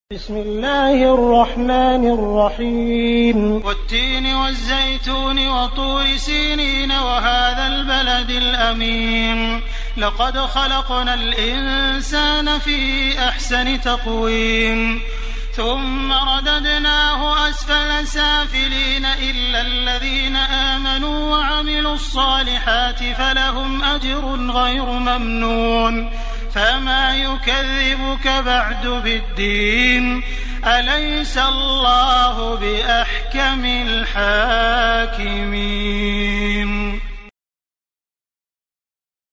بسم الله الرحمن الرحيم والتين والزيتون وطور سينين وهذا البلد الأمين لقد خلقنا الإنسان في أحسن تقويم ثم رددناه أسفل سافلين إلا الذين آمنوا وعملوا الصالحات فلهم أجر غير ممنون فما يكذبك بعد بالدين أليس الله بأحكم الحاكمين.